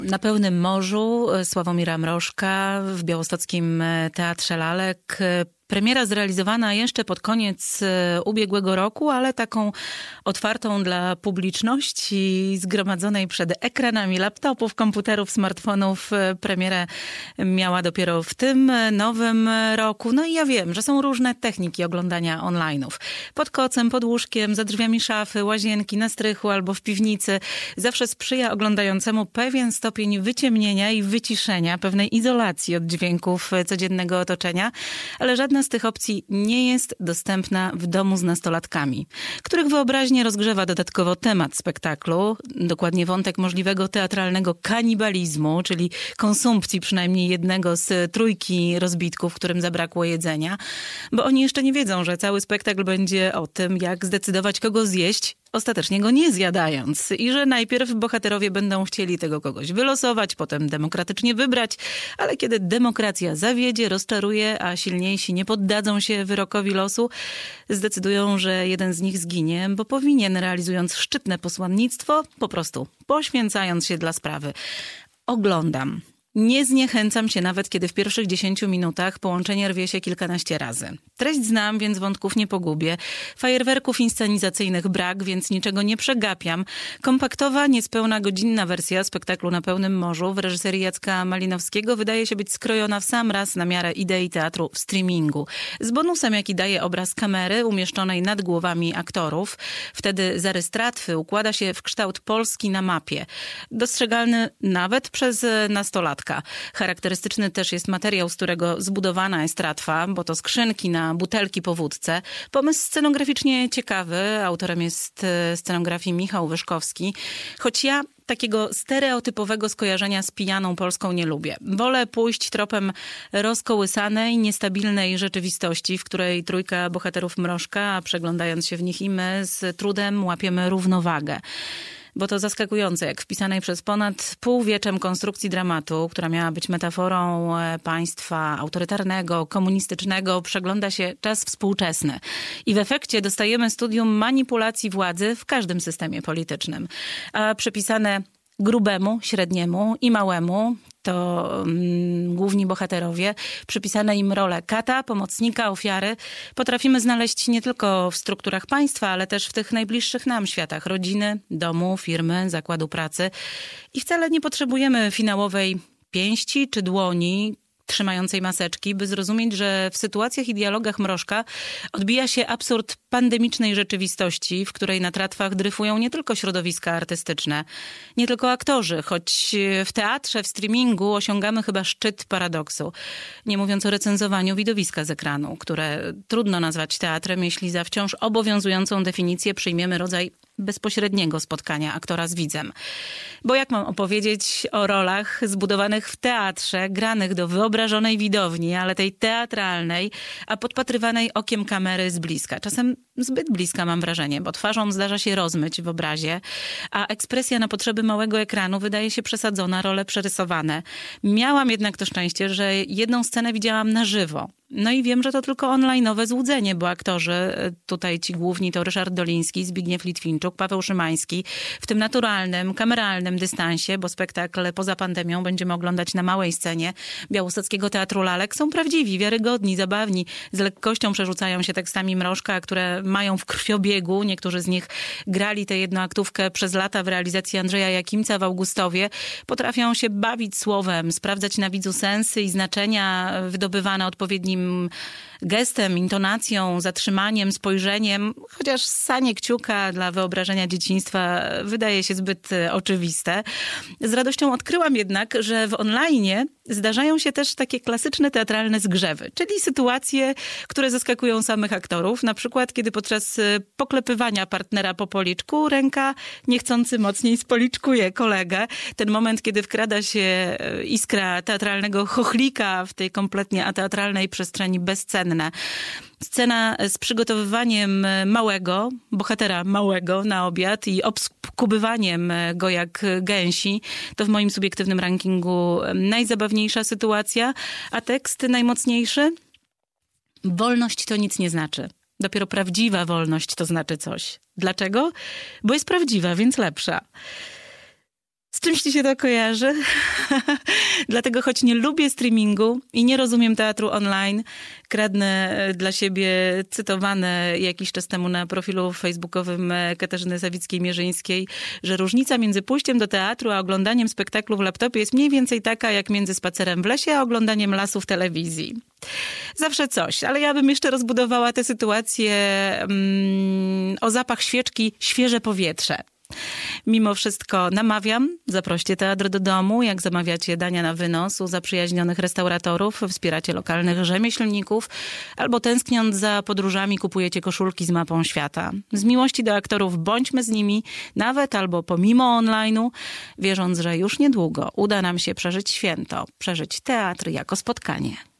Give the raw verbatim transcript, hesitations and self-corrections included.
Na pełnym morzu Sławomira Mrożka w białostockim Teatrze Lalek. Premiera zrealizowana jeszcze pod koniec ubiegłego roku, ale taką otwartą dla publiczności zgromadzonej przed ekranami laptopów, komputerów, smartfonów. Premierę miała dopiero w tym nowym roku. No i ja wiem, że są różne techniki oglądania online'ów. Pod kocem, pod łóżkiem, za drzwiami szafy, łazienki, na strychu albo w piwnicy. Zawsze sprzyja oglądającemu pewien stopień wyciemnienia i wyciszenia, pewnej izolacji od dźwięków codziennego otoczenia, ale żadna z tych opcji nie jest dostępna w domu z nastolatkami, których wyobraźnię rozgrzewa dodatkowo temat spektaklu, dokładnie wątek możliwego teatralnego kanibalizmu, czyli konsumpcji przynajmniej jednego z trójki rozbitków, którym zabrakło jedzenia, bo oni jeszcze nie wiedzą, że cały spektakl będzie o tym, jak zdecydować, kogo zjeść, ostatecznie go nie zjadając. I że najpierw bohaterowie będą chcieli tego kogoś wylosować, potem demokratycznie wybrać, ale kiedy demokracja zawiedzie, rozczaruje, a silniejsi nie poddadzą się wyrokowi losu, zdecydują, że jeden z nich zginie, bo powinien, realizując szczytne posłannictwo, po prostu poświęcając się dla sprawy. Oglądam. Nie zniechęcam się nawet, kiedy w pierwszych dziesięciu minutach połączenie rwie się kilkanaście razy. Treść znam, więc wątków nie pogubię. Fajerwerków inscenizacyjnych brak, więc niczego nie przegapiam. Kompaktowa, niespełna godzinna wersja spektaklu Na pełnym morzu w reżyserii Jacka Malinowskiego wydaje się być skrojona w sam raz na miarę idei teatru w streamingu. Z bonusem, jaki daje obraz kamery umieszczonej nad głowami aktorów. Wtedy zarys tratwy układa się w kształt Polski na mapie. Dostrzegalny nawet przez nastolatków. Charakterystyczny też jest materiał, z którego zbudowana jest tratwa, bo to skrzynki na butelki po wódce. Pomysł scenograficznie ciekawy. Autorem jest scenografii Michał Wyszkowski. Choć ja takiego stereotypowego skojarzenia z pijaną Polską nie lubię. Wolę pójść tropem rozkołysanej, niestabilnej rzeczywistości, w której trójka bohaterów Mrożka, a przeglądając się w nich i my, z trudem łapiemy równowagę. Bo to zaskakujące, jak wpisanej przez ponad półwieczem konstrukcji dramatu, która miała być metaforą państwa autorytarnego, komunistycznego, przegląda się czas współczesny. I w efekcie dostajemy studium manipulacji władzy w każdym systemie politycznym. A przypisane grubemu, średniemu i małemu, to mm, główni bohaterowie, przypisane im role kata, pomocnika, ofiary, potrafimy znaleźć nie tylko w strukturach państwa, ale też w tych najbliższych nam światach rodziny, domu, firmy, zakładu pracy. I wcale nie potrzebujemy finałowej pięści czy dłoni trzymającej maseczki, by zrozumieć, że w sytuacjach i dialogach Mrożka odbija się absurd pandemicznej rzeczywistości, w której na tratwach dryfują nie tylko środowiska artystyczne, nie tylko aktorzy, choć w teatrze, w streamingu osiągamy chyba szczyt paradoksu. Nie mówiąc o recenzowaniu widowiska z ekranu, które trudno nazwać teatrem, jeśli za wciąż obowiązującą definicję przyjmiemy rodzaj bezpośredniego spotkania aktora z widzem. Bo jak mam opowiedzieć o rolach zbudowanych w teatrze, granych do wyobrażonej widowni, ale tej teatralnej, a podpatrywanej okiem kamery z bliska. Czasem zbyt bliska, mam wrażenie, bo twarzą zdarza się rozmyć w obrazie, a ekspresja na potrzeby małego ekranu wydaje się przesadzona, role przerysowane. Miałam jednak to szczęście, że jedną scenę widziałam na żywo. No i wiem, że to tylko online'owe złudzenie, bo aktorzy, tutaj ci główni to Ryszard Doliński, Zbigniew Litwinczuk, Paweł Szymański, w tym naturalnym, kameralnym dystansie, bo spektakl poza pandemią będziemy oglądać na małej scenie Białostockiego Teatru Lalek, są prawdziwi, wiarygodni, zabawni, z lekkością przerzucają się tekstami Mrożka, które mają w krwiobiegu. Niektórzy z nich grali tę jednoaktówkę przez lata w realizacji Andrzeja Jakimca w Augustowie. Potrafią się bawić słowem, sprawdzać na widzu sensy i znaczenia wydobywane odpowiednim gestem, intonacją, zatrzymaniem, spojrzeniem, chociaż ssanie kciuka dla wyobrażenia dzieciństwa wydaje się zbyt oczywiste. Z radością odkryłam jednak, że w onlinie zdarzają się też takie klasyczne teatralne zgrzewy, czyli sytuacje, które zaskakują samych aktorów. Na przykład, kiedy podczas poklepywania partnera po policzku ręka niechcący mocniej spoliczkuje kolegę. Ten moment, kiedy wkrada się iskra teatralnego chochlika w tej kompletnie ateatralnej przestrzeni, bezcenne. Scena z przygotowywaniem małego, bohatera małego na obiad i obskubywaniem go jak gęsi, to w moim subiektywnym rankingu najzabawniejsza sytuacja, a tekst najmocniejszy? Wolność to nic nie znaczy. Dopiero prawdziwa wolność to znaczy coś. Dlaczego? Bo jest prawdziwa, więc lepsza. Z czymś ci się to kojarzy? Dlatego, choć nie lubię streamingu i nie rozumiem teatru online, kradnę dla siebie cytowane jakiś czas temu na profilu facebookowym Katarzyny Sawickiej-Mierzyńskiej, że różnica między pójściem do teatru a oglądaniem spektaklu w laptopie jest mniej więcej taka, jak między spacerem w lesie a oglądaniem lasu w telewizji. Zawsze coś, ale ja bym jeszcze rozbudowała tę sytuację mm, o zapach świeczki, świeże powietrze. Mimo wszystko namawiam, zaproście teatr do domu, jak zamawiacie dania na wynos u zaprzyjaźnionych restauratorów, wspieracie lokalnych rzemieślników albo tęskniąc za podróżami kupujecie koszulki z mapą świata. Z miłości do aktorów bądźmy z nimi, nawet albo pomimo online'u, wierząc, że już niedługo uda nam się przeżyć święto, przeżyć teatr jako spotkanie.